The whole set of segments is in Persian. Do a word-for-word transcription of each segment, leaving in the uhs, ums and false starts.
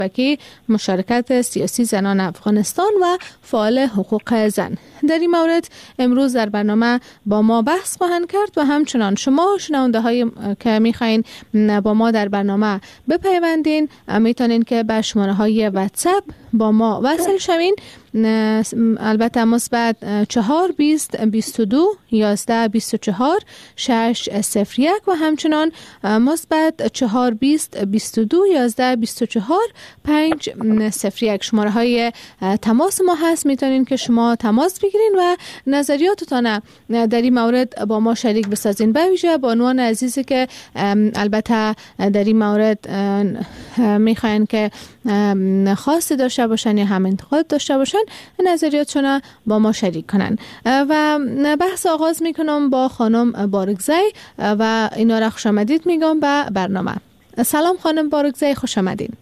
اشبکی مشارکت سیاسی زنان افغانستان و فعال حقوق زن. در این مورد امروز در برنامه با ما بحث خواهند کرد و همچنان شما شنونده های که میخواین با ما در برنامه بپیوندین میتونین که به شماره های واتساپ با ما وصل شوین. البته مثبت چهار بیست بیست و دو یازده بیست و چهار شش صفر یک و همچنان مثبت چهار بیست بیست و دو یازده بیست و چهار پنج صفر یک شماره های تماس ما هست. میتونین که شما تماس بگیرین و نظریاتتان در این مورد با ما شریک بسازین، به ویژه با عنوان عزیزی که البته در این مورد میخواین که خاصی داشته باشن یا هم انتقاد داشته باشن، نظریاتشون با ما شریک کنن. و بحث آغاز میکنم با خانم بارگزی و اینا را خوش آمدید میگم به برنامه. سلام خانم بارگزی، خوش آمدین.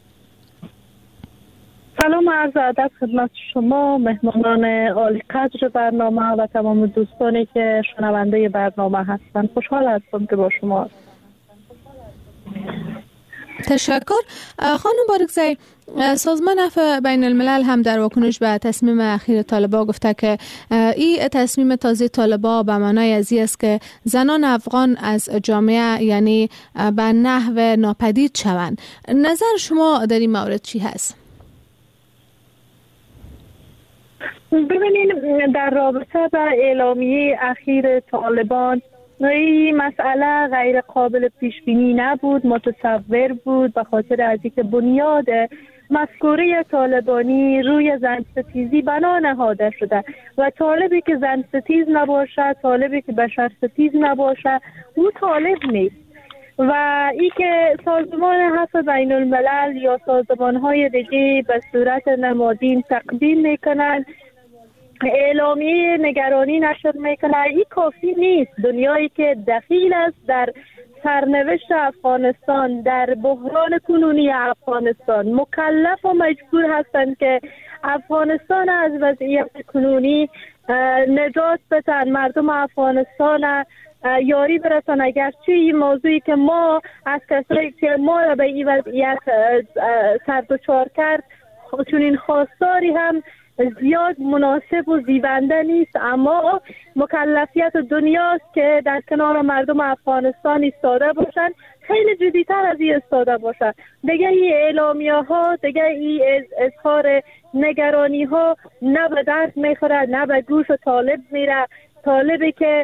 سلام و عرض ادب خدمت شما مهمانان عالی قدر برنامه و تمام دوستانی که شنونده برنامه هستند. خوشحال هستم که با شما هستم. تشکر. خانم بارگزی، سازمان عفو بین الملل هم در واکنش به تصمیم اخیر طالبان گفته که این تصمیم تازه طالبان به معنای ازی است که زنان افغان از جامعه یعنی به نحو ناپدید شوند. نظر شما در این مورد چی هست؟ ببینید، در رابطه با اعلامیه اخیر طالبان این مسئله غیر قابل پیش بینی نبود، متصور بود، به خاطر از اینکه بنیاد مفکوره طالبانی روی زن ستیزی بنا نهاده شده و طالبی که زن ستیز نباشه، طالبی که بشر ستیز نباشه، او طالب نیست. و ای که سازمان عفو بین الملل یا سازمان های دیگه به صورت نمادین تقدیم میکنن، اعلامیه نگرانی نشر میکنه، این کافی نیست. دنیایی که دخیل است در سرنوشت افغانستان، در بحران کنونی افغانستان، مکلف و مجبور هستند که افغانستان از وضعیت کنونی نجات بدن، مردم افغانستان یاری برسن. اگرچه این موضوعی که ما از کسایی که ما را به این وضعیت سر دچار کرد چون این خواستاری هم زیاد مناسب و زیبنده نیست، اما مکلفیت دنیاست که در کنار مردم افغانستان ایستاده باشن، خیلی جدیتر از این ایستاده باشن. دیگه این اعلامیه ها، دیگه این اظهار نگرانی ها نه به درد میخوره، نه به گوش طالب میره. طالبی که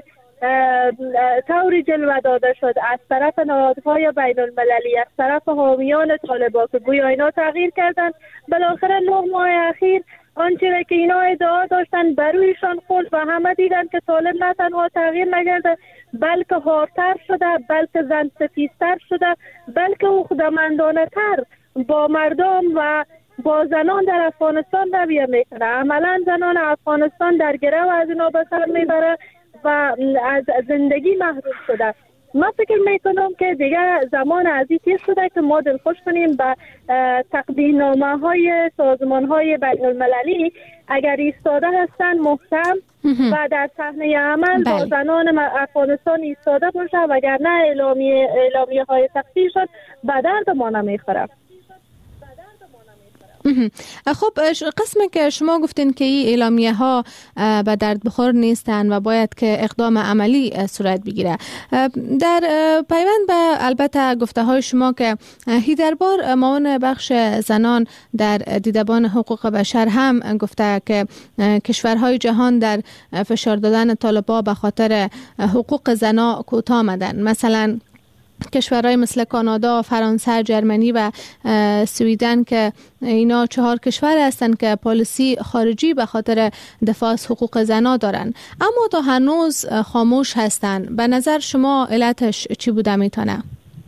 طوری جلوه داده شد از طرف نهادهای بین المللی، از طرف حامیان طالبان که گویا اینا تغییر کردن، بالاخره نه ماه اخیر آنچه که اینا ادعا داشتن برویشان خورد و همه دیدن که طالب نه تنها تغییر نکرده بلکه هارتر شده، بلکه زن ستیزتر شده، بلکه او خودمندانه تر با مردم و با زنان در افغانستان رویه میکنه. عملا زنان افغانستان در گرو از اینا به سر میبره و از زندگی محروم شده. ما فکر میکنم که دیگه زمان عزیز شده که ما دلخوش کنیم به تقدیم نامه های سازمان های بین المللی اگر ایستاده هستن محکم و در صحنه عمل با زنان افغانستان ایستاده باشه، وگرنه اعلامیه اعلامیه های تقصیرشون به درد ما نمیخوره. خب قسمی که شما گفتین که این اعلامیه ها به درد بخور نیستن و باید که اقدام عملی صورت بگیره، در پیوند به البته گفته های شما که هی در بار معاون بخش زنان در دیدبان حقوق بشر هم گفته که کشورهای جهان در فشار دادن طالبان به خاطر حقوق زنا کوتاه آمدن. مثلا کشورهای مثل کانادا، فرانسه، جرمنی و سویدن که اینا چهار کشور هستند که پالیسی خارجی به خاطر دفاع از حقوق زنا دارن، اما تا هنوز خاموش هستند. به نظر شما علتش چی بوده میتونه؟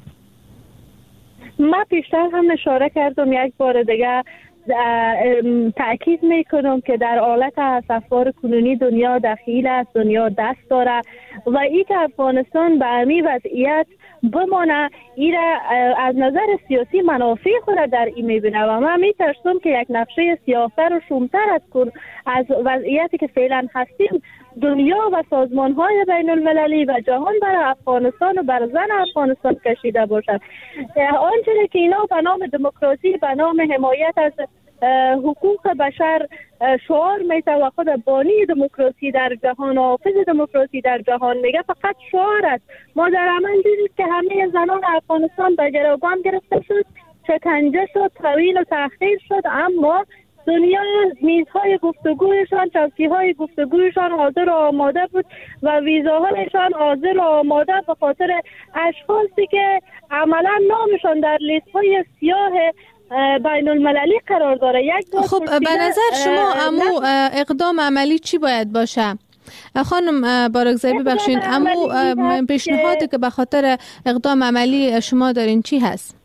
ما پیشتر هم اشاره کردم، یک بار دیگه تأکید میکنم که در حالت اسفبار کنونی دنیا دخیل است، دنیا دست داره و این که افغانستان به همین وضعیت بمانه، ایره از نظر سیاسی منافع خود در این میبینه و من میترسم که یک نقشه سیاه‌تر و شومتر از کن از وضعیتی که فعلا هستیم دنیا و سازمان های بین المللی و جهان برای افغانستان و بر زن افغانستان کشیده باشد. آنچه که اینا به نام دموکراسی، به نام حمایت از حقوق بشر شعار میته و خود بانی دموکراسی در جهان، حافظ دموکراسی در جهان میگه، فقط شعار است. ما در عمل دیدیم که همه زنان افغانستان به گروگان گرفته شد، شکنجه شد، طویل و تحقیر شد، اما دنیا میزهای گفتگویشان، چوکیهای گفتگویشان حاضر و آماده بود و ویزاهایشان حاضر و آماده به خاطر اشخاصی که عملا نامشان در لیست های سیاه بین المللی قرار داره. یک خب به نظر شما امو اقدام عملی چی باید باشه؟ خانم بارگزایی ببخشین، امو پیشنهادی که به خاطر اقدام عملی شما دارین چی هست؟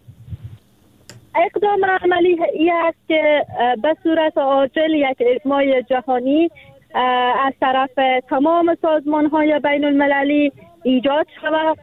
اقدام عملی ای است که به صورت عاجل یک اجماع جهانی از طرف تمام سازمان های بین المللی ایجاد شود.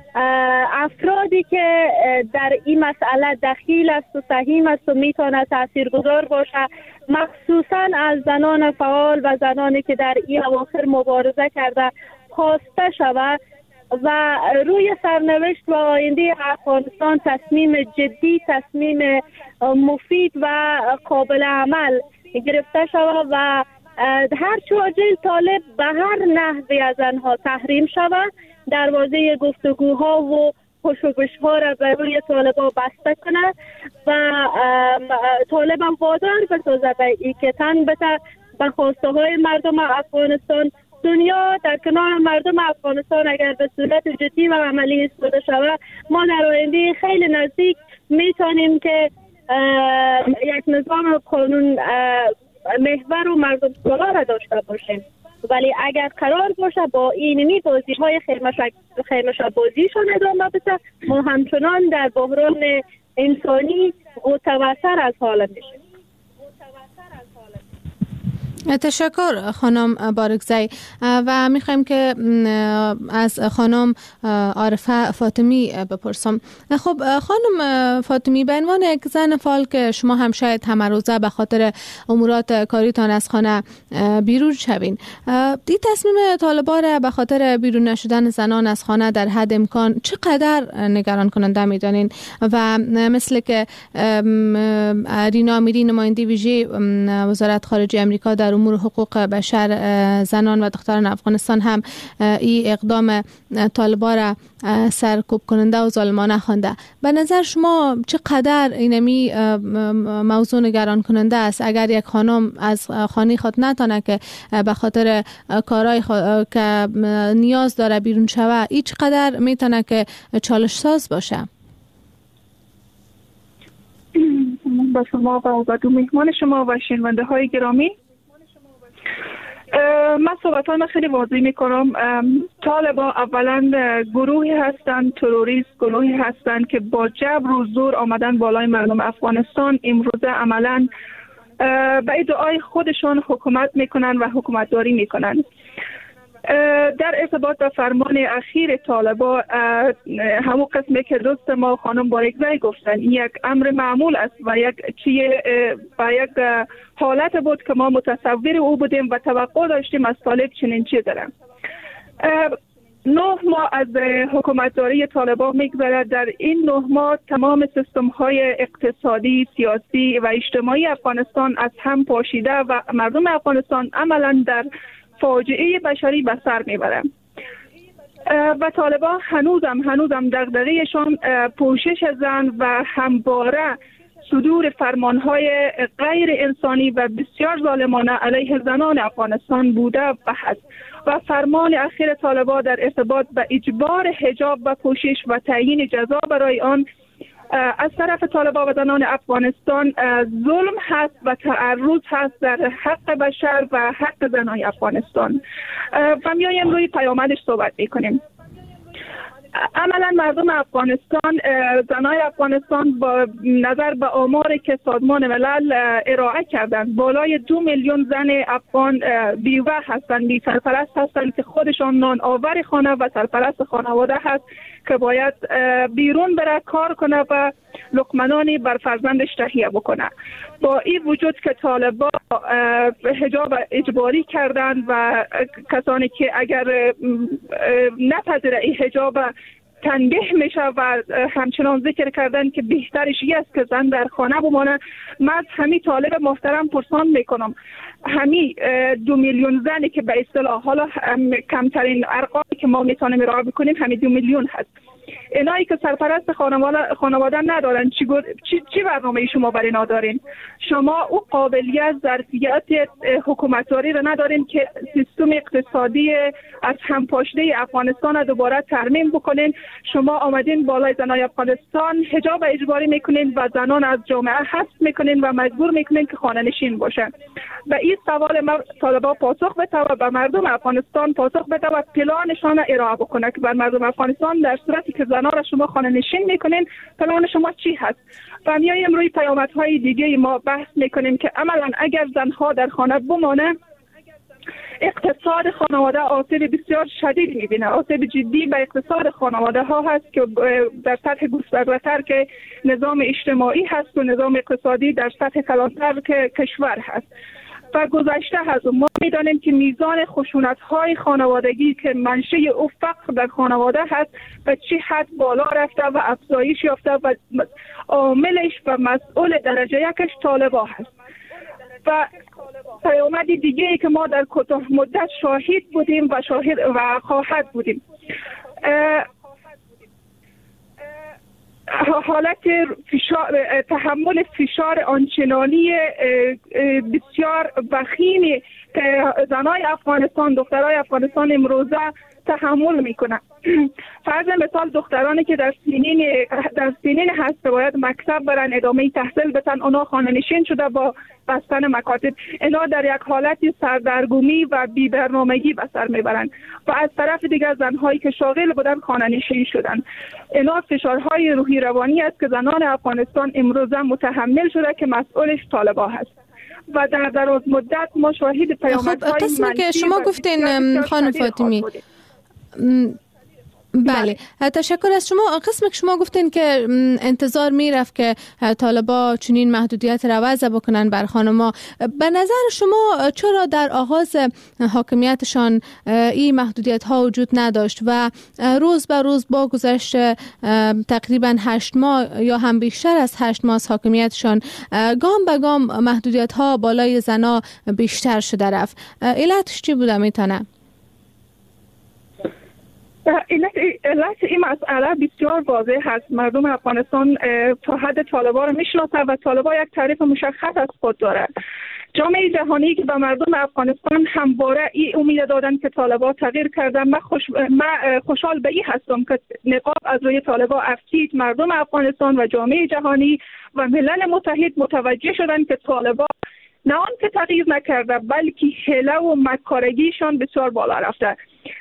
افرادی که در این مسئله دخیل است و سهیم است و میتونه تاثیرگذار باشه، مخصوصا از زنان فعال و زنانی که در این اواخر مبارزه کرده خواسته شود و روی سرنوشت و آینده افغانستان تصمیم جدی، تصمیم مفید و قابل عمل گرفته شود و هر چواجل طالب به هر نحوی از آنها تحریم شود، دروازه گفتگوها و پشوبش‌ها را به روی طالبان بسته کنه و طالبان وادار بسازه به ای که تن بده به خواسته های مردم افغانستان. دنیا در کنار مردم افغانستان اگر به صورت جدی و عملی استفاده شود، ما در آینده خیلی نزدیک میتونیم که یک نظام قانون محور و مردم سالار را داشته باشیم. ولی اگر قرار باشه با اینمی بازی های خیمشه بازیشون ادامه بده، ما همچنان در بحران انسانی متوتر از حال میشیم. تشکر خانم بارگزایی و میخوایم که از خانم عارفه فاطمی بپرسم. خب خانم فاطمی، به عنوان یک زن فعال که شما هم شاید همه روزه به خاطر امورات کاریتان از خانه بیرون شوین، دی تصمیم طالبان را به خاطر بیرون نشدن زنان از خانه در حد امکان چقدر نگران کننده میدانین و مثل که رینا امیری نماینده ویژه وزارت خارجه امریکا در امور حقوق بشر زنان و دختران افغانستان هم این اقدام طالبان را سرکوب کننده و ظالمانه خوانده، به نظر شما چقدر اینمی موضوع نگران کننده است اگر یک خانم از خانه خود نتانه که به خاطر کارهای که نیاز داره بیرون شوه، این چقدر میتونه که چالش ساز باشه؟ با شما و با دو مهمان شما و شنونده های گرامی، من صحبتان خیلی واضح میکنم. طالبان اولا گروهی هستند، تروریست گروهی هستند که با جبر و زور آمدن بالای مردم افغانستان. امروزه عملا به ادعای خودشون حکومت میکنن و حکومتداری میکنن. در ارتباط با فرمان اخیر طالبان، همون قسمی که دوست ما خانم بارگزایی گفتن، یک امر معمول است و یک چیه و یک حالت بود که ما متصور او بودیم و توقع داشتیم از طالب چنین چی دارم. نه ماه از حکومتداری طالبان میگذره. در این نه ماه تمام سیستم های اقتصادی، سیاسی و اجتماعی افغانستان از هم پاشیده و مردم افغانستان عملا در فاجعه بشری به سر میبره و طالبان هنوزم هنوزم دغدغه‌شان پوشش زن و همواره صدور فرمانهای غیر انسانی و بسیار ظالمانه علیه زنان افغانستان بوده و هست. و فرمان اخیر طالبان در ارتباط به اجبار حجاب و پوشش و تعیین جزا برای آن از طرف طالبان و زنان افغانستان ظلم هست و تعرض هست در حق بشر و حق زنان افغانستان. و میایم روی پیامدش صحبت میکنیم. عملا مردم افغانستان، زنای افغانستان با نظر به آماری که سازمان ملل ارائه کردند بالای دو میلیون زن افغان بیوه هستند، بی سرپرست هستند که خودشان نان آور خانه و سرپرست خانواده هست که باید بیرون بره کار کنه و لقمه بر فرزندش تهیه بکنه. با این وجود که طالبان حجاب اجباری کردند و کسانی که اگر نپذیره این حجاب تنبیه میشه و همچنان ذکر کردن که بهترش این است که زن در خانه بمانه. من از همین طالب محترم پرسان میکنم، همین دو میلیون زنی که به اصطلاح حالا کمترین ارقامی که ما میتونیم ارائه بکنیم همین دو میلیون هست، اینایی که سرپرست خانواده خانواده ندارن، چی چی, چی برنامه شما برای اینا دارین؟ شما او قابلیت ظرفیت حکومتداری را ندارین که سیستم اقتصادی از هم پاشیده افغانستان دوباره ترمیم بکنین. شما آمدین بالای زنای افغانستان حجاب اجباری میکنین و زنان از جامعه حذف میکنین و مجبور میکنین که خانه نشین باشن. به این سوال ما طالبان پاسخ بده و به مردم افغانستان پاسخ بده و پلانشان ارائه بکنه که بر مردم افغانستان در صورتی که زنان را شما خانه نشین میکنین پلان شما چی هست. و میایم روی پیامدهای دیگه ما بحث میکنیم که عملا اگر زنها در خانه بمانه اقتصاد خانواده آسیب بسیار شدید میبینه. آسیب جدی به اقتصاد خانواده ها هست که در سطح گسترده‌تر که نظام اجتماعی هست و نظام اقتصادی در سطح کلانتر که کشور هست. و گذشته هست و ما میدانیم که میزان خشونت‌های خانوادگی که منشأ او فقر در خانواده هست به چه حد بالا رفته و افزایش یافته و عاملش و مسئول درجه یکش طالبان هست. و پیامد دیگه ای که ما در کوتاه مدت شاهد بودیم و شاهد و خواهد بودیم، حالت فشار، تحمل فشار آنچنانی بسیار وخیمی که زنای افغانستان، دخترای افغانستان امروزه تحمل میکنن. فرض مثال دخترانی که در سنین در سنین هست باید مکتب برن ادامه تحصیل بتن، اونا خانه نشین شده با بستن مکاتب، اینا در یک حالت سردرگمی و بی برنامگی به سر میبرند. و از طرف دیگر زنهایی که شاغل بودن خانه نشین شدن. اینا فشارهای روحی روانی است که زنان افغانستان امروزه متحمل شده که مسئولش طالبان هست. و در دراز مدت ما شاهد پیامدهای خب قسمی که شما گفتین خانم فاطمی، بله تشکر از شما. قسمی که شما گفتین که انتظار میرفت که طالبا چنین محدودیت را وضع بکنن بر خانما، به نظر شما چرا در آغاز حاکمیتشان این محدودیت ها وجود نداشت و روز به روز با گذشت تقریبا هشت ماه یا هم بیشتر از هشت ماه از حاکمیتشان گام به گام محدودیت ها بالای زنا بیشتر شده رفت؟ علتش چی بوده میتونه؟ علت, علت این مسئله بسیار واضح هست. مردم افغانستان تا حد طالبان را میشناسند و طالبان یک تعریف مشخص از خود داره. جامعه جهانی که به مردم افغانستان همواره این امید دادن که طالبان تغییر کردن. من, خوش... من خوشحال به این هستم که نقاب از روی طالبان افتید. مردم افغانستان و جامعه جهانی و ملل متحد متوجه شدن که طالبان نه آن که تغییر نکرده بلکه حیله و مکارگیشان بسیار بالا رفته.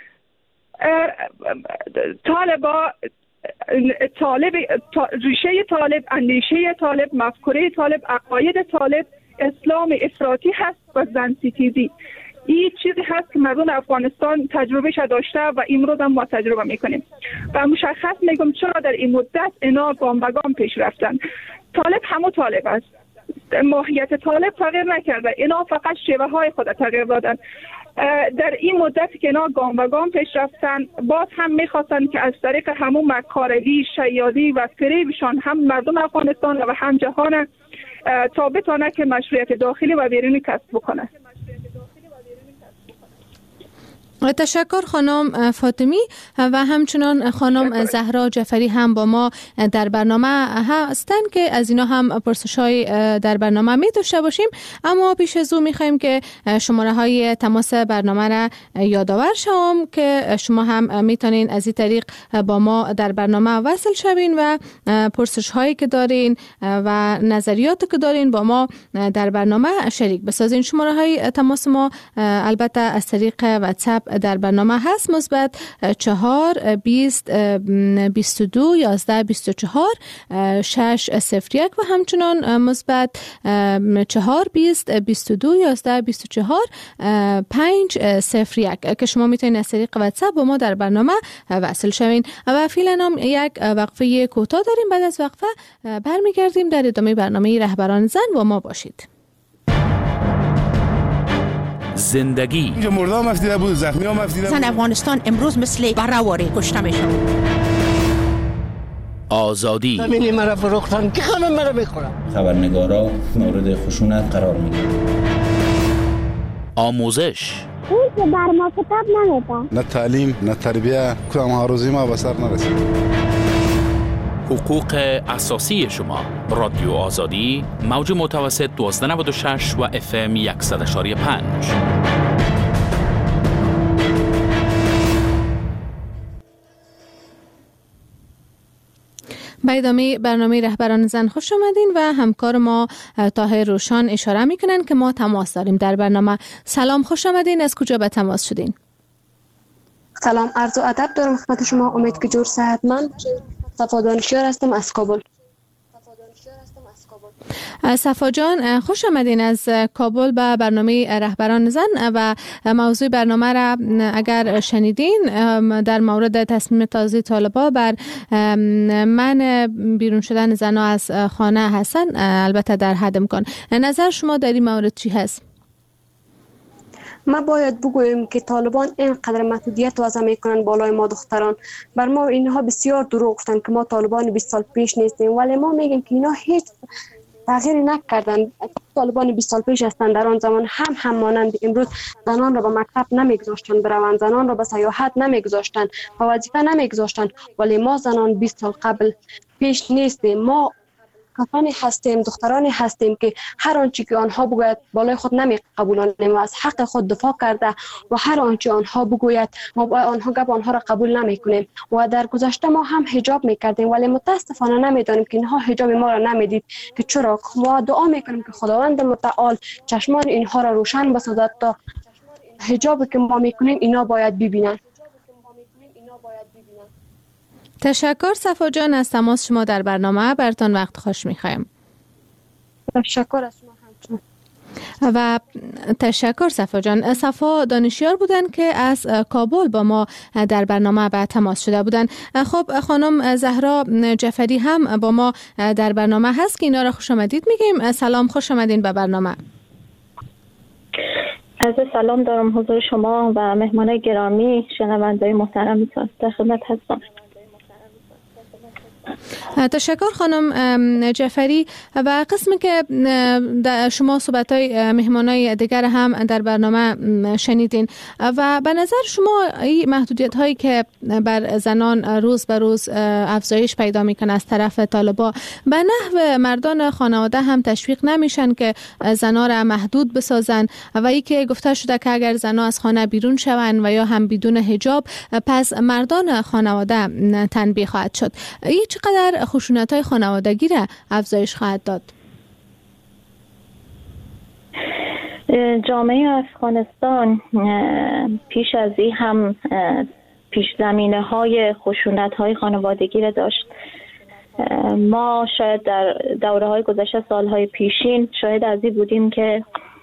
طالبا طالب ریشه طالب، اندیشه طالب، مفکوره طالب، عقاید طالب اسلام افراطی هست و زن ستیزی. این چیزی هست که مردم افغانستان تجربهش داشته و امروز هم ما تجربه میکنیم و مشخص میگم چرا در این مدت اینا گام به گام پیش رفتن. طالب همون طالب است، ماهیت طالب تغییر نکرده، اینا فقط شیوه های خود تغییر دادن. در این مدت که اینا گام به گام پیش رفتن باز هم میخواستن که از طریق همون مکارگی، شیادی و فریبشان هم مردم افغانستان و هم جهان تا بتانه که مشروعیت داخلی و بیرونی کسب بکنه. تشکر خانم فاطمی و همچنان خانم زهرا جعفری هم با ما در برنامه هستند که از اینا هم پرسش‌های در برنامه می داشته باشیم. اما پیش از او می‌خوایم که شماره های تماس برنامه را یادآور شوم که شما هم میتونین از این طریق با ما در برنامه وصل شوین و پرسش‌هایی که دارین و نظریاتی که دارین با ما در برنامه شریک بسازین. شماره های تماس ما البته از طریق واتساپ در برنامه هست مثبت چهار بیست بیست و دو یازده بیست و چهار شش صفر یک و همچنان مثبت چهار بیست بیست و دو یازده بیست و چهار پنج صفر یک که شما میتونید از طریق واتساپ با ما در برنامه وصل شوین. و فعلا هم یک وقفه کوتاه داریم. بعد از وقفه برمیگردیم در ادامه برنامه رهبران زن. با ما باشید. زندگی اینجا مرده هم افتیده بود، زخمی هم افتیده بود. زن افغانستان امروز مثل برهواری کشته میشه. آزادی همینی مرا فروختن که خانم مرا میخورم. خبرنگارا مورد خشونت قرار میگیرن. آموزش اون که بر ما کتاب نمیدن. نه تعلیم نه تربیه، کدام ها روزی ما به سر نرسید. حقوق اساسی شما. رادیو آزادی موج متوسط دوازده نود و شش و اف ام صد و پنج. به ادامه برنامه رهبران زن خوش آمدین و همکار ما طاهر روشان اشاره میکنن که ما تماس داریم در برنامه. سلام، خوش آمدین. از کجا به تماس شدین؟ سلام، عرض و ادب دارم خدمت شما. امید که جور صحتمند. صفا دانشیار هستم از کابل. صفا جان، خوش آمدین از کابل به برنامه رهبران زن. و موضوع برنامه را اگر شنیدین در مورد تصمیم تازه طالبان بر من بیرون شدن زنها از خانه هستن، البته در حد امکان. نظر شما در این مورد چی هست؟ ما باید بگوییم که طالبان اینقدر محدودیت وضع میکنن بالای ما دختران. بر ما اینها بسیار دروغ گفتن که ما طالبان بیست سال پیش نیستیم، ولی ما میگیم که اینا هیچ تغییری نکردن. طالبان بیست سال پیش هستند. در آن زمان هم هم مانند امروز زنان را به مکتب نمیگذاشتن بروند، زنان را به سیاحت نمیگذاشتن، به وظیفه نمیگذاشتن، ولی ما زنان بیست سال قبل پیش نیستیم. ما کسانی هستیم، دخترانی هستیم که هر آنچه که آنها بگوید بالای خود نمی قبولانیم و از حق خود دفاع کرده و هر آنچه آنها بگوید ما با آنها گپ آنها را قبول نمی کنیم. و در گذشته ما هم حجاب می کردیم، ولی متاسفانه نمی دانیم که اینها حجاب ما را نمی دید. که چرا؟ و دعا می کنیم که خداوند متعال چشمان اینها را روشن بسازد تا حجابی که ما می کنیم اینا باید ببینن. تشکر صفا جان از تماس شما در برنامه. برتان وقت خوش می‌خوایم. تشکر از شما همچنان. و تشکر صفا جان. صفا دانشیار بودن که از کابل با ما در برنامه به تماس شده بودن. خب خانم زهرا جعفری هم با ما در برنامه هست که اینا را خوش آمدید میگیم. سلام، خوش آمدین به برنامه. از سلام دارم حضور شما و مهمان گرامی، شنونده‌های محترم در خدمت هستم. تشکر خانم جعفری. و قسمی که شما صحبت‌های مهمانای دیگر هم در برنامه شنیدین و به نظر شما این محدودیت هایی که بر زنان روز به روز افزایش پیدا میکنه از طرف طالبان به نحو مردان خانواده هم تشویق نمیشن که زنها را محدود بسازن و ای که گفته شده که اگر زنها از خانه بیرون شوند و یا هم بدون حجاب پس مردان خانواده تنبیه خواهد شد. این چقدر خشونت‌های خانوادگی را افزایش خواهد داد؟ جامعه افغانستان پیش از این هم پیش زمینه های خشونت های خانوادگی را داشت. ما شاید در دوره های گذشته سالهای پیشین شاید از این بودیم که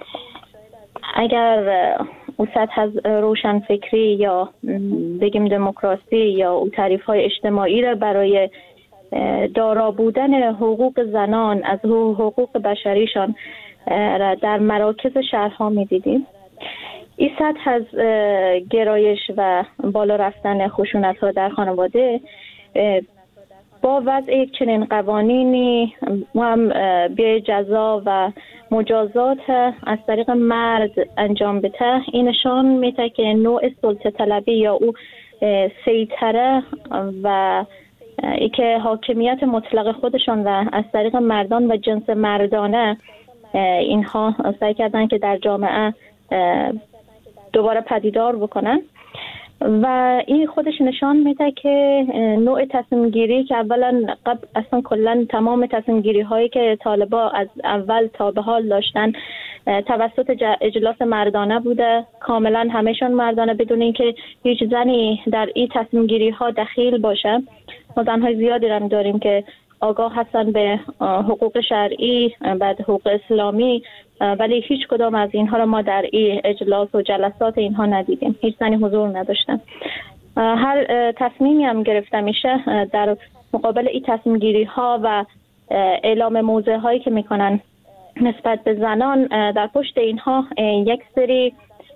اگر او سطح از روشن فکری یا بگیم دموکراسی یا او تعریف های اجتماعی را برای دارا بودن حقوق زنان از حقوق بشریشان را در مراکز شهرها می دیدیم، این سطح از گرایش و بالا رفتن خشونت ها در خانواده با وضع یک چنین قوانینی هم به جزا و مجازات از طریق مرد انجام بده، این نشان میده که نوع سلطه طلبی یا او سیطره و ای که حاکمیت مطلق خودشان و از طریق مردان و جنس مردانه اینها سعی کردن که در جامعه دوباره پدیدار بکنن و این خودش نشان میده که نوع تصمیم گیری که اولا قبل اصلا کلا تمام تصمیم گیری هایی که طالبان از اول تا به حال داشتن توسط اجلاس مردانه بوده، کاملا همهشون مردانه، بدون اینکه هیچ زنی در این تصمیم گیری ها دخیل باشه. ما زنهای زیادی هم داریم که آگاه هستن به حقوق شرعی، بعد حقوق اسلامی، ولی هیچ کدام از اینها را ما در این اجلاس و جلسات اینها ندیدیم. هیچ زنی حضور نداشتن. هر تصمیمی هم گرفته میشه در مقابل این تصمیم گیری ها و اعلام موضع هایی که میکنن نسبت به زنان، در پشت اینها یک سری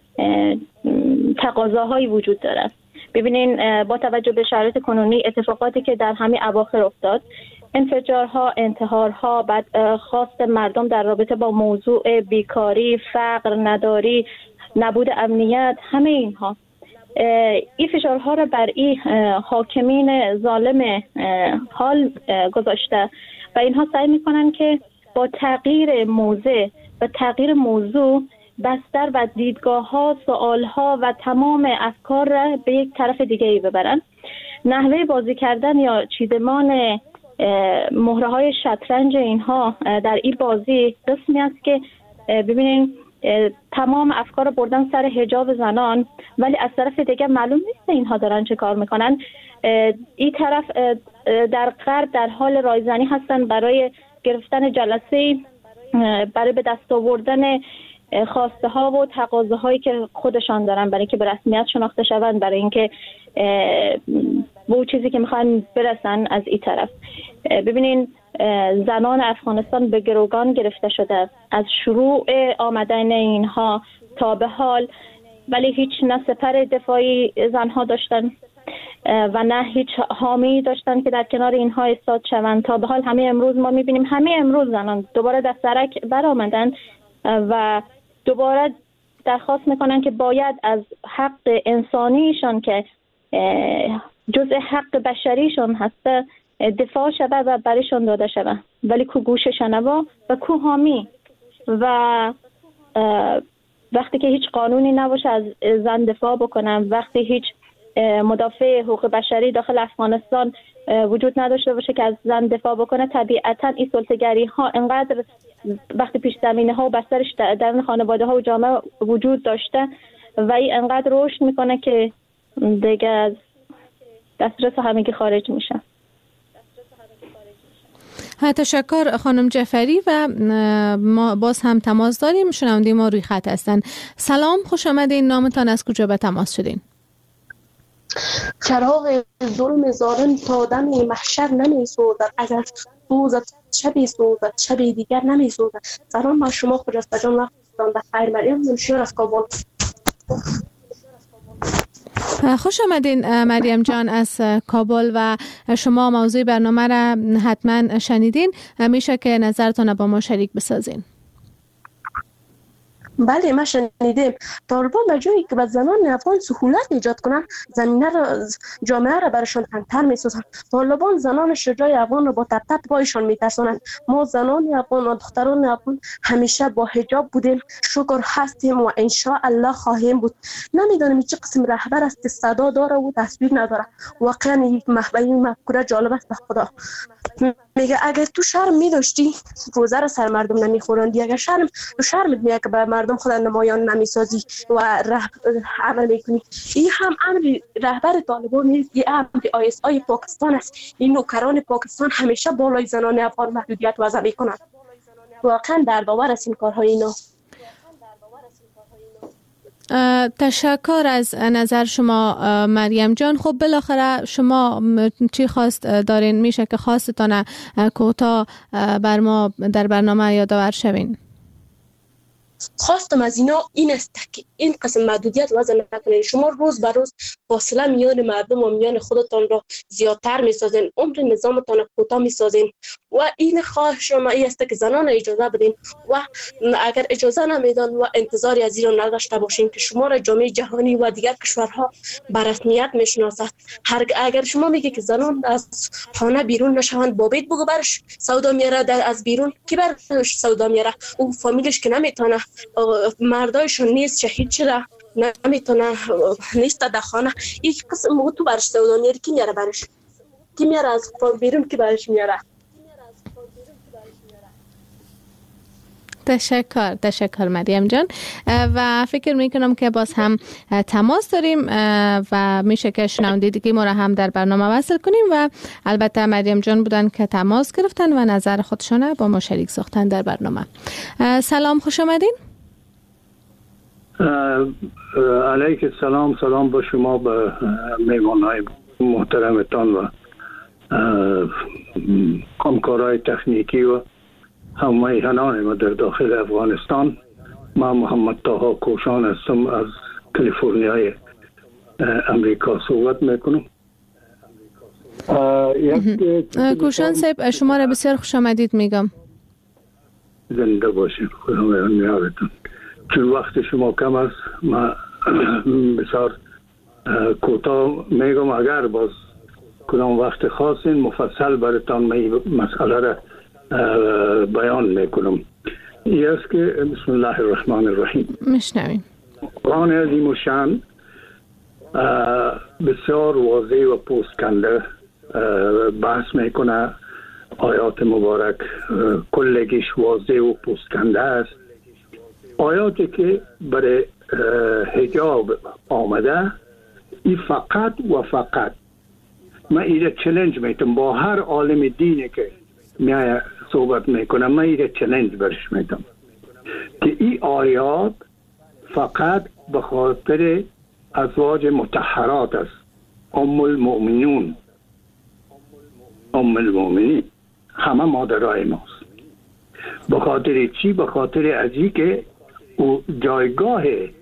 تقاضاهایی وجود داره. ببینین با توجه به شرایط کنونی، اتفاقاتی که در همین اواخر افتاد، انفجارها، انتحارها، بعد خواست مردم در رابطه با موضوع بیکاری، فقر، نداری، نبود امنیت، همه اینها این فشارها را بر این حاکمین ظالم حال گذاشته و اینها سعی میکنن که با تغییر موضع و تغییر موضوع بستر و دیدگاه ها، سوال ها و تمام افکار را به یک طرف دیگه ای ببرن. نحوه بازی کردن یا چیدمان مهره های شطرنج اینها در این بازی قسمی است که ببینین تمام افکار بردن سر حجاب زنان، ولی از طرف دیگه معلوم نیست اینها دارن چه کار میکنن. این طرف در غرب در حال رایزنی هستن برای گرفتن جلسه، برای به دست آوردن خواسته ها و تقاضاهایی هایی که خودشان دارن، برای اینکه به رسمیت شناخته شوند، برای اینکه به اون چیزی که میخوان برسن از این طرف. ببینین زنان افغانستان به گروگان گرفته شده از شروع آمدن اینها تا به حال، ولی هیچ نه سپر دفاعی زنها داشتن و نه هیچ حامی داشتن که در کنار اینها ایستاد شوند. تا به حال همه امروز ما میبینیم همه امروز زنان دوباره دسترک برآمدن و دوباره درخواست میکنن که باید از حق انسانیشان که جزء حق بشریشان هسته دفاع شده و برایشان داده شده، ولی کو گوش شنوا و کو حامی. و وقتی که هیچ قانونی نباشه از زن دفاع بکنن، وقتی هیچ مدافع حقوق بشری داخل افغانستان وجود نداشته باشه که از زن دفاع بکنه، طبیعتا این سلطه‌گری ها انقدر وقتی پیش زمینه ها و بسترش در خانواده ها و جامعه وجود داشته و این انقدر رشد میکنه که دیگه از دسترس همگی خارج میشه. تشکر خانم جعفری و ما باز هم تماس داریم. شنونده ما روی خط هستن. سلام، خوش آمدین. نامتان از کجا به تماس شدین؟ چراغ ظلم ظالم تا دم محشر نمی سوزد، اگر سوزد شبی سوزد شبی دیگر نمی سوزد. سلام بر شما خجسته جان، وقتتان بخیر. مریم منشیار از کابل. خوش آمدین مریم جان از کابل و شما موضوع برنامه را حتما شنیدین. میشه که نظرتان با ما شریک بسازین؟ بله ما شنیدیم. طالبان به جایی که به زنان افغان سهولت ایجاد کنن، زمینه را جامعه را برشان تنگ‌تر می‌سازند. طالبان زنان شجاع افغان را با تپ تپ پایشان می‌ترسانند. ما زنان افغان و دختران افغان همیشه با حجاب بودیم، شکر هستیم و ان شاء الله خواهیم بود. نمیدونم چه قسم رهبر است که صدا داره و تصویر نداره. واقعا یک محبوبی مفکوره جالب است به خدا. میگه اگر تو شرم می‌داشتی روزه را سر مردم نمی‌خوراندی، اگر شرم تو شرم میاد که به مردم خود نمایان نمی‌سازی و عمل می‌کنی. این هم امر رهبر طالبان نیست، این امر آی اس آی پاکستان است. این نوکران پاکستان همیشه بالای زنان افغان محدودیت وضع می‌کنند. واقعا دردآور است این کارهای اینا. تشکر از نظر شما مریم جان. خب بالاخره شما چی خواست دارین؟ میشه که خواستتان کوتاه بر ما در برنامه یادآور شوین؟ خواستم از اینا این است که این قسم محدودیت وضع نکنید. شما روز به روز فاصله میان مردم و میان خودتان را زیادتر میسازین، عمر نظامتان را کوتاه میسازین و این خواهش شما این است که زنان اجازه بدین و اگر اجازه نمیدن و انتظاری از ایران نداشته باشین که شما را جامعه جهانی و دیگر کشورها به رسمیت میشناسد. هر اگر شما میگی که زنان از خانه بیرون نشوند، بابیت بگو برش سودا میاره از بیرون، کی برش سودا میاره؟ او فامیلش که نمیتونه، مردایشون نیست، شهید شده، نمیتونه، نیست در خانه، یک قسم تو برش سودا میاره، کی میاره برش؟ کی میاره از بیرون؟ کی برش میاره؟ تشکر تشکر مریم جان. و فکر میکنم که باز هم تماس داریم و میشه که شنونده دیگه ما را هم در برنامه وصل کنیم و البته مریم جان بودن که تماس گرفتن و نظر خودشون با ما شریک ساختن در برنامه. سلام، خوش آمدین. علیک السلام، سلام با شما، به میهمانای محترمتان و همکارای تکنیکی و همه میهنان ما در داخل افغانستان. من محمد طاها کوشان هستم، از کالیفرنیای امریکا صحبت میکنم. کوشان صاحب شما را بسیار خوش آمدید میگم. زنده باشید، خدا میارتون. چون وقت شما کم است من بسیار کوتاه میگم، اگر باز کدام وقت خاصین مفصل براتان می مسئله را بیان میکنم. این است که بسم الله الرحمن الرحیم. میشنویم. قرآن عظیم و شان بسیار واضح و پوسکنده بحث میکنه. آیات مبارک کلگیش واضح و پوسکنده است. آیاتی که برای حجاب آمده این فقط و فقط من ایره چلنج میتونم با هر عالم دینی که میای صحبت میکنم، من ایره چلنج برش میتونم که این آیات فقط به خاطر ازواج مطهرات است. ام المؤمنون، ام المؤمنین همه مادرای ماست. به خاطر چی؟ به خاطر ازی که او جایگاه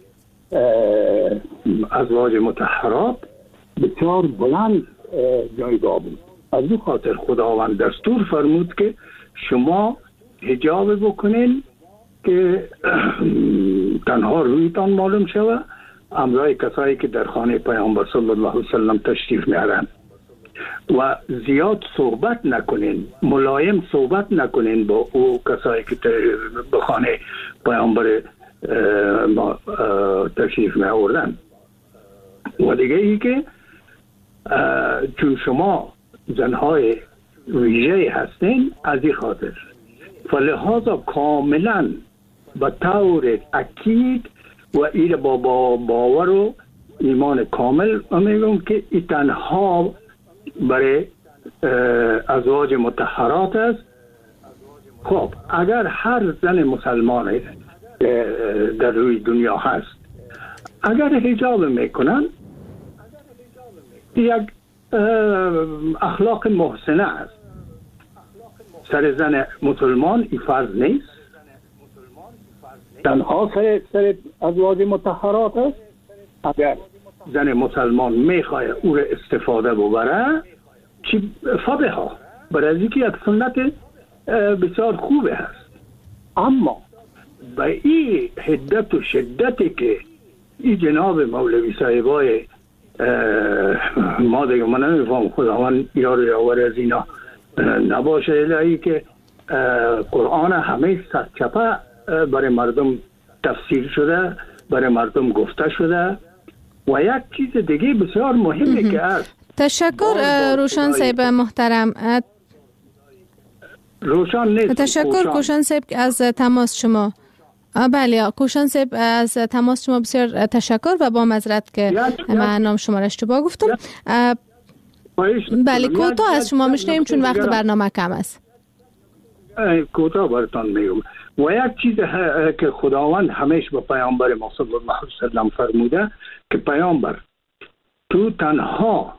ازواج مطهرات بسیار بلند جایگاه بود. از این خاطر خداوند دستور فرمود که شما حجاب بکنین که تنها رویتان معلوم شوه، امرای کسایی که در خانه پیامبر صلی الله علیه وسلم تشریف میارن، و زیاد صحبت نکنین، ملایم صحبت نکنین با او کسایی که به خانه پیامبر ما تشریف می آوردن. و دیگه ای که چون شما زنهای ویژه هستین، از این خاطر فلحاظا کاملا به طور اکید و این با باور و ایمان کامل میگم که این تنها برای ازواج مطهرات است. خب اگر هر زن مسلمان در روی دنیا هست اگر حجاب میکنن، یک اخلاق محسنه است. سر زن مسلمان این فرض نیست، تنها سر سر ازواج مطهرات است. اگر زن مسلمان میخواه او را استفاده ببره، چی فبه ها برای اینکه یک سنت بسیار خوبه هست. اما به این حدت و شدتی که این جناب مولوی صاحبای ما دیگه من نمیفهم، خداوند یار یاور از اینا نباشه، الهی که قرآن همه سرچپه برای مردم تفسیر شده، برای مردم گفته شده. و یک چیز دیگه بسیار مهمه که است. تشکر روشن صاحب محترم. روشن نیست. تشکر کوشان صاحب از تماس شما. بله کوشان صاحب از تماس شما بسیار تشکر و با معذرت که من نام شما را اشتباه گفتم. بله کوتاه از شما میشنیم چون وقت برنامه کم است. کوتاه براتون میگم. و یک چیز که خداوند همیشه به پیامبر ما صلی الله علیه و سلم فرموده که پیامبر تو تنها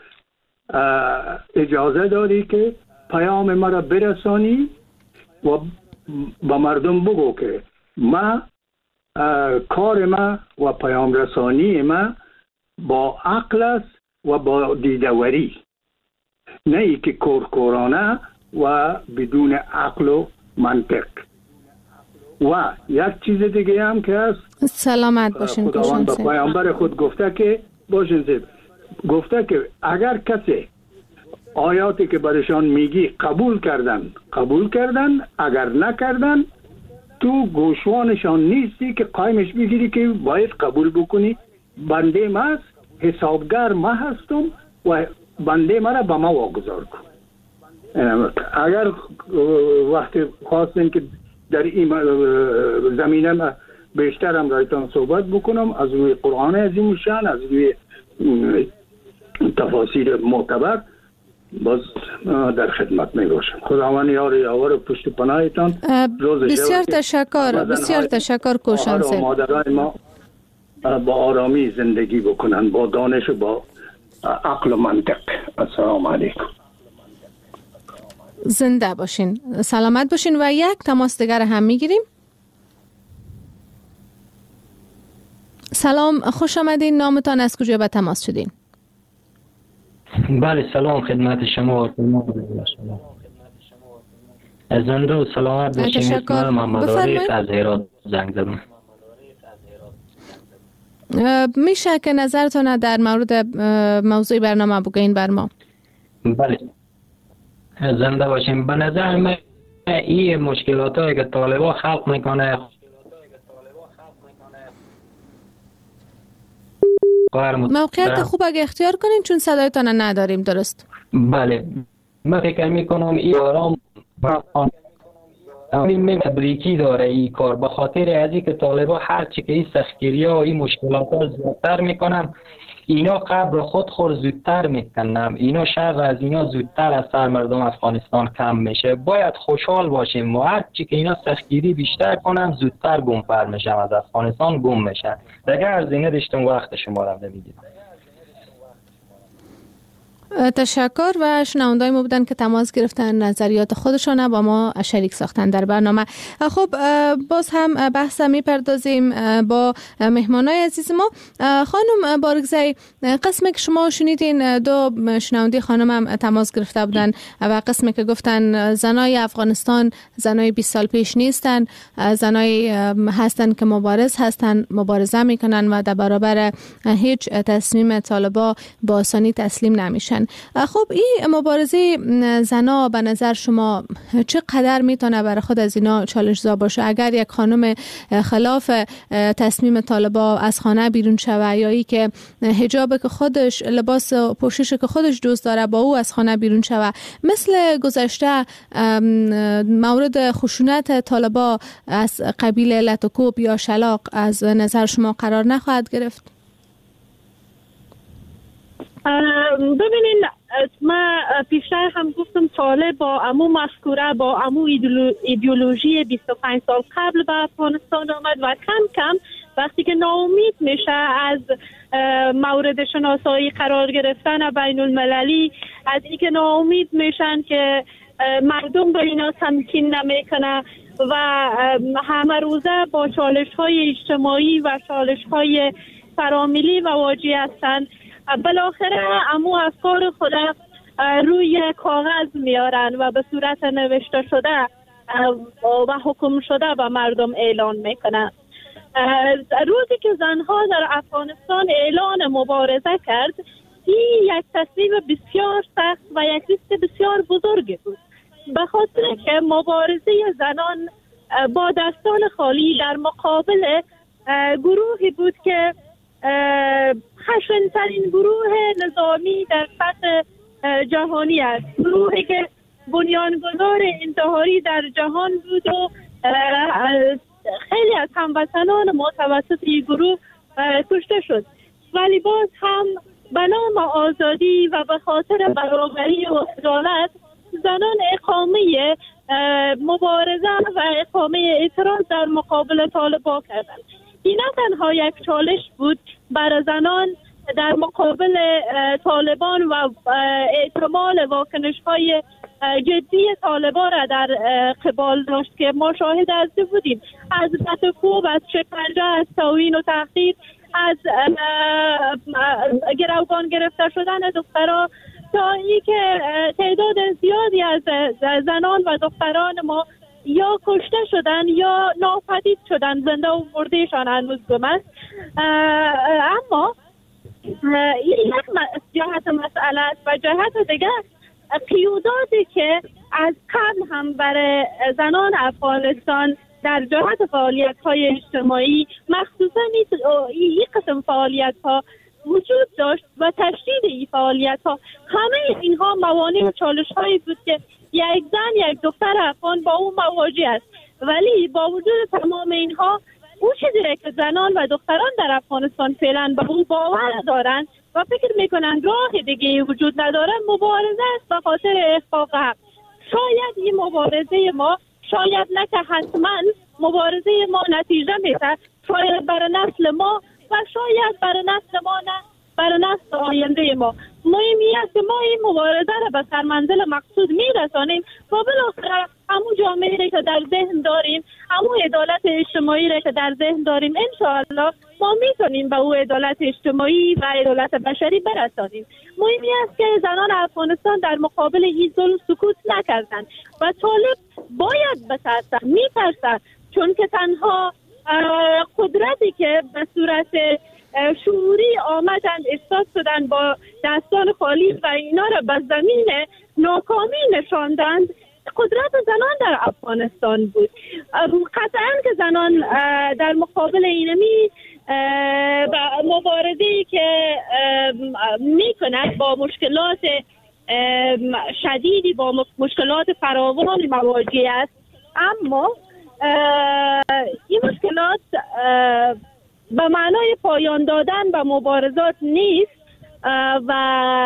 اجازه داری که پیام ما را برسانی و با مردم بگو که ما کار ما و پیام رسانی ما با عقل است و با دیدوری، نه ای که کورکورانه و بدون عقل و منطق. و یک چیز دیگه هم که هست، سلامت باشین خداوند با پیامبر خود گفته که باشین زید گفته که اگر کسی آیاتی که برشان میگی قبول کردن قبول کردن اگر نکردن، تو گوشوانشان نیستی که قایمش بگیری که باید قبول بکنی. بنده ما هست، حسابگر ما هستم و بنده ما را به ما واگذار کن. اگر وقتی خواستین که در این زمینه بیشتر هم رایتان صحبت بکنم از روی قرآن عظیم شان، از روی تفاسیر معتبر. باز در خدمت می باشم. خداوند یار یاور پشت پناهتان. بسیار تشکر، بسیار تشکر کوشان صاحب. مادرای ما با آرامی زندگی بکنن، با دانش و با عقل و منطق. السلام علیکم. زنده باشین، سلامت باشین. و یک تماس دیگر هم میگیریم. سلام، خوش آمدین. نامتان از کجا به تماس شدین؟ بله سلام خدمت شما. از زنده و سلامت باشین. تشکر. محمد عارف از هرات زنگ زدم. میشه که نظرتون در مورد موضوع برنامه بگین بر ما؟ بله زنده باشین. به نظر من این مشکلات هایی که طالبان خلق میکنه موقعیت خوب اگه اختیار کنین چون صدایتان نداریم. درست؟ بله من فکر میکنم این آرام این تبریکی داره این کار، به خاطر از این که طالبان هر چی که این سختگیری ها و این مشکلات ها زیادتر میکنن، اینا قبر خود خور زودتر میکنن، اینا شر از اینا زودتر از سر مردم افغانستان کم میشه. باید خوشحال باشیم و هر چی که اینا سختگیری بیشتر کنن زودتر گم پر میشن، از افغانستان گم میشن. دیگه از اینه داشتم وقت شما را نمیدید. تشکر. و شنوندای ما بودن که تماس گرفتن، نظریات خودشان با ما شریک ساختن در برنامه. خب باز هم بحث میپردازیم با مهمانای عزیز ما. خانم بارگزی، قسمی که شما شنیدین دو شنوندی خانم هم تماس گرفته بودن و قسمی که گفتن زنای افغانستان زنای بیست سال پیش نیستن، زنای هستن که مبارز هستن، مبارزه میکنن و در برابر هیچ تصمیم طالبا با آسانی تسلیم نمیشن. خب این مبارزه زنا به نظر شما چقدر میتونه برای خود از اینا چالش زا باشه؟ اگر یک خانم خلاف تصمیم طالبا از خانه بیرون شوه، یا ای که حجاب که خودش، لباس و پوشش که خودش دوست داره با او از خانه بیرون شوه، مثل گذشته مورد خشونت طالبا از قبیل لطوکوب یا شلاق از نظر شما قرار نخواهد گرفت؟ ببینین من پیشتر هم گفتم طالب با امو مذکوره، با امو ایدئولوژی بیست و پنج سال قبل به افغانستان آمد و کم کم وقتی که ناامید میشه از مورد شناسایی قرار گرفتن بین المللی، از اینکه ناامید میشن که مردم به اینا تمکین نمیکنه و همه روزه با چالش های اجتماعی و چالش های فراملی مواجه هستند، بالاخره امو افکار خود روی کاغذ میارن و به صورت نوشته شده و حکم شده به مردم اعلان میکنن. روزی که زنها در افغانستان اعلان مبارزه کرد، این یک تصمیم بسیار سخت و یک ریسک بسیار بزرگی بود، به خاطر که مبارزه زنان با دستان خالی در مقابل گروهی بود که خشن‌ترین گروه نظامی در سطح جهانی است، گروهی که بنیانگذار انتحاری در جهان بود و خیلی از هموطنان متوسط این گروه کشته شد. ولی باز هم به نام آزادی و به خاطر برابری و عدالت زنان اقامه مبارزه و اقامه اعتراض در مقابل طالبان کردند. این نه تنها یک چالش بود برای زنان در مقابل طالبان و احتمال واکنش های جدی طالبان را در قبال داشت که ما شاهد از بودیم، از لطوکوب، از شکنجه، از توهین و تحقیر، از گروگان گرفته شدن دختران، تا ای که تعداد زیادی از زنان و دختران ما یا کشته شدن یا ناپدید شدن، زنده و مردهشان هنوز گم است. اما این یک جهت مسئله است و جهت دیگر قیوداتی که از قبل هم برای زنان افغانستان در جهت فعالیت های اجتماعی مخصوصا این قسم فعالیت ها وجود داشت و تشدید این فعالیت ها، همه اینها موانع و چالش هایی بود که یک زن، یک دختر افغان با اون مواجه است ولی با وجود تمام اینها اون چیزی که زنان و دختران در افغانستان فعلا به اون باور دارن و فکر میکنن راه دیگه وجود نداره، مبارزه است به خاطر احقاق حق. شاید این مبارزه ما، شاید نه که حتما مبارزه ما نتیجه میده، شاید برای نسل ما و شاید برای نسل ما نه، برای نسل آینده ما. مهمی است که ما این مبارزه را به سرمنزل مقصود میرسانیم و بالاخره همون جامعه را که در ذهن داریم، همون عدالت اجتماعی را که در ذهن داریم، انشاءالله ما میتونیم به او عدالت اجتماعی و عدالت بشری برسانیم. مهمی است که زنان افغانستان در مقابل این ظلم سکوت نکردند و طالب باید بترسد، میترسد، چون که تنها قدرتی که به صورت شعوری آمدند استاد شدن با دستان خالی و اینا را به زمین ناکامی نشاندند، قدرت زنان در افغانستان بود. قطعا که زنان در مقابل اینمی مبارزه‌ای که میکنند با مشکلات شدیدی، با مشکلات فراوان مواجه است، اما این مشکلات به معنای پایان دادن به مبارزات نیست و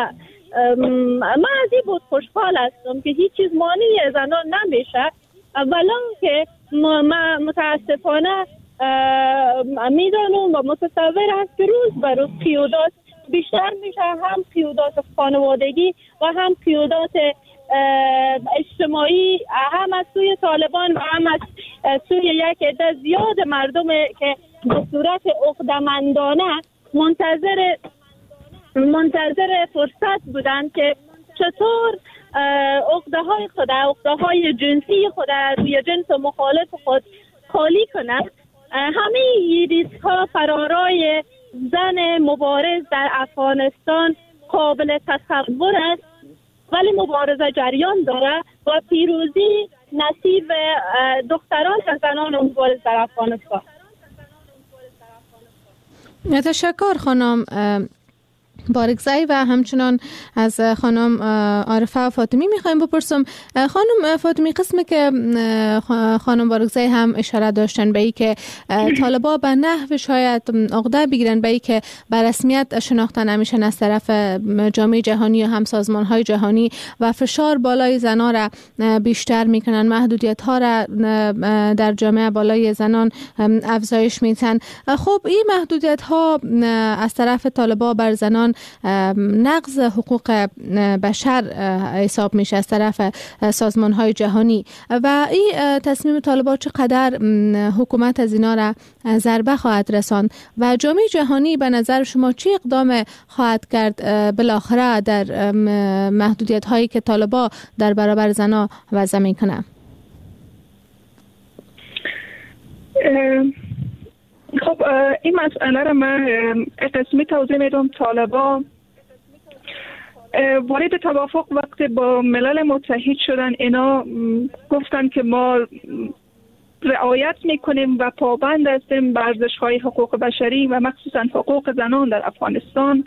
من از این بود خوشحال هستم که هیچ چیز مانع زنان نمیشه، ولن که من متاسفانه میدانم و متصور هست که روز به روز قیودات بیشتر میشه، هم قیودات خانوادگی و هم قیودات اجتماعی، هم از سوی طالبان و هم از سوی یک عده زیاد مردم که به صورت عقده‌مندانه منتظر منتظر فرصت بودند که چطور عقده های خود، عقده های جنسی خود روی جنس مخالف خود خالی کنند. همه این ریسک ها فرارای زن مبارز در افغانستان قابل تصور است، ولی مبارزه جریان داره و پیروزی نصیب دختران و زنان مبارز در افغانستان. تشکر خانم بارگزایی و همچنان از خانم عارفه فاطمی میخوایم بپرسم. خانم فاطمی، قسمی که خانم بارگزایی هم اشاره داشتن به ای که طالبا به نحو شاید عقده بگیرن به ای که به رسمیت شناخته نمیشن از طرف جامعه جهانی و هم سازمان های جهانی و فشار بالای زنان را بیشتر میکنن، محدودیت ها را در جامعه بالای زنان افزایش میدن. خب این محدودیت ها از طرف طالبا بر زنان نقض حقوق بشر حساب میشه از طرف سازمان های جهانی و این تصمیم طالبان چقدر حکومت از اینا را ضربه خواهد رساند و جامعه جهانی به نظر شما چه اقدام خواهد کرد بالاخره در محدودیت هایی که طالبان در برابر زنان وضع میکنه؟ خب این مسئله را من قسمی توضیح میدم. طالبان وارد توافق وقتی با ملل متحد شدن، اینا گفتن که ما رعایت میکنیم و پابند هستیم بر ارزش‌های حقوق بشری و مخصوصا حقوق زنان در افغانستان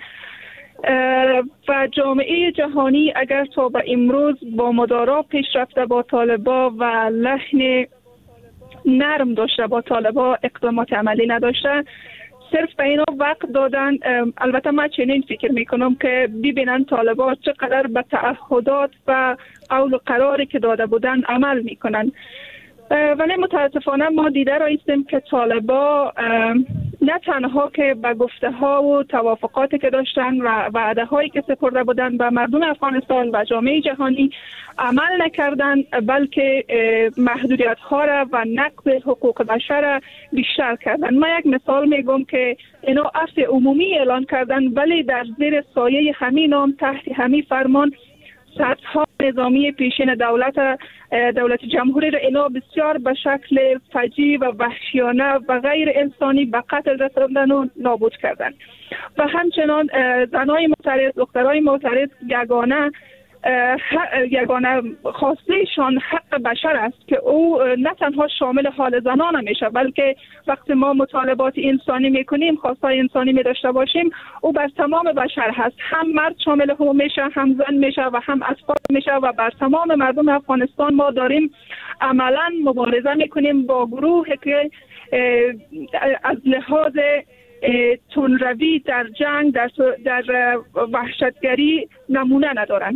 و جامعه جهانی اگر تا به امروز با مدارا پیش رفته با طالبان و لحن نرم داشته با طالبان، اقدامات عملی نداشته، صرف به اینا وقت دادن. البته من چنین فکر میکنم که ببینن طالبان چقدر به تعهدات و قول و قراری که داده بودن عمل میکنن، ولی متاسفانه ما دیده رایستیم که طالبان نه تنها که به گفته ها و توافقاتی که داشتن و وعده هایی که سپرده بودن به مردم افغانستان و جامعه جهانی عمل نکردن، بلکه محدودیت ها را و نقض حقوق بشر را بیشتر کردن. من یک مثال میگم که اینا عفو عمومی اعلان کردن، ولی در زیر سایه همین نام تحت همین فرمان سطح نظامی پیشین دولت دولت جمهوری را اینا بسیار به شکل فجیع و وحشیانه و غیر انسانی به قتل رساندن و نابود کردن و همچنان زنای معترض، دخترای معترض یگانه یگانه خواستهشان حق بشر است که او نه تنها شامل حال زنان میشه، بلکه وقتی ما مطالبات انسانی میکنیم، خواستهای انسانی می داشته باشیم، او بر تمام بشر هست. هم مرد شامل هم میشه، هم زن میشه و هم اطفال میشه و بر تمام مردم افغانستان ما داریم عملا مبارزه میکنیم با گروهی که از لحاظ تندروی در جنگ، در در وحشتگری نمونه ندارن.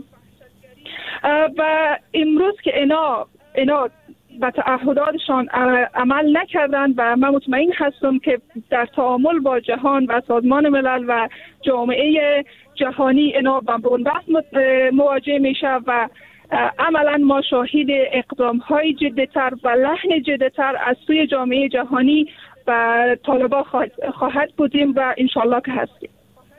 و امروز که اینا اینا به تعهداتشان عمل نکردن و من مطمئن هستم که در تعامل با جهان و سازمان ملل و جامعه جهانی اینا با بنبست مواجه میشه و عملا ما شاهد اقدام های جدی‌تر و لحن جدی‌تر از سوی جامعه جهانی و طالبان خواهد بودیم و انشالله که هستیم.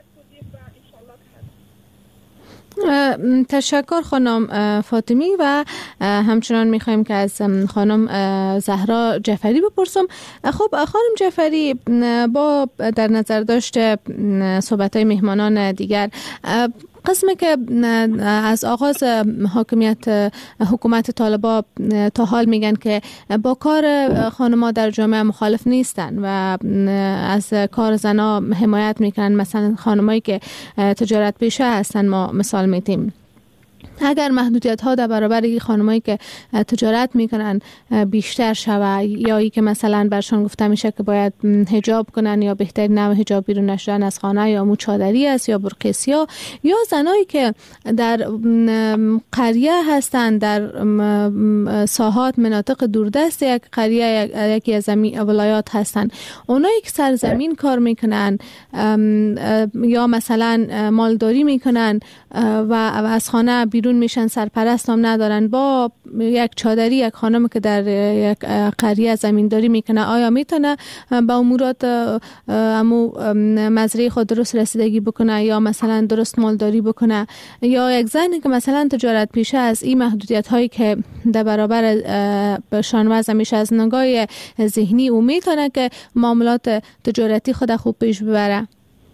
تشکر خانم فاطمی و همچنان میخوایم که از خانم زهرا جعفری بپرسم. خب خانم جعفری، با در نظر داشته صحبت‌های مهمانان دیگر، قسمی که از آغاز حاکمیت حکومت طالبان تا حال میگن که با کار خانم‌ها در جامعه مخالف نیستن و از کار زنها حمایت میکنن، مثلا خانمایی که تجارت پیشه هستن ما مثال میتیم، اگر محدودیت ها در برابر خانمایی که تجارت میکنن بیشتر شود، یا ای که مثلا برشان گفته میشه که باید حجاب کنن یا بهترین نوع حجاب بیرون نشدن از خانه یا موچادری است یا برقع‌سیا، یا زنایی که در قریه هستند، در ساحات مناطق دوردست یک قریه یکی از ولایات هستند، اونایی که سرزمین کار میکنن یا مثلا مالداری میکنن و از خانه بیرون میشن، سرپرست هم ندارن، با یک چادری یک خانم که در یک قریه زمینداری میکنه، آیا میتونه با امورات امو مزرعه خود درست رسیدگی بکنه یا مثلا درست مالداری بکنه؟ یا یک زنی که مثلا تجارت پیشه از این محدودیت هایی که در برابر شان وضع میشه از نگاه ذهنی، او میتونه که معاملات تجارتی خود خوب پیش ببره؟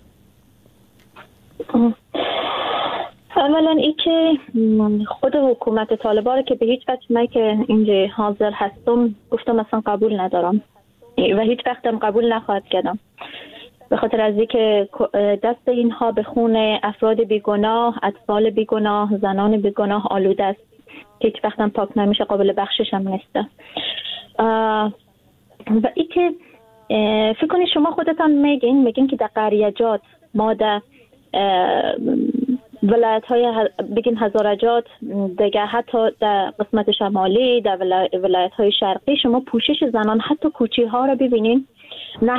اولا ای که خود حکومت طالبان که به هیچ وجه من که اینجا حاضر هستم گفتم اصلا قبول ندارم و هیچ وقتم قبول نخواهد کردم، به خاطر از اینکه دست اینها به خون افراد بیگناه، اطفال بیگناه، زنان بیگناه آلوده است، هیچ وقتم پاک نمیشه، قابل بخشش هم نیست. و ای که فکر کنید شما خودتان میگین میگین که در قریه‌جات ما در ولایت های بگین هزارجات دیگه، حتی در قسمت شمالی، در ولایت های شرقی، شما پوشش زنان حتی کوچی ها رو ببینین، نه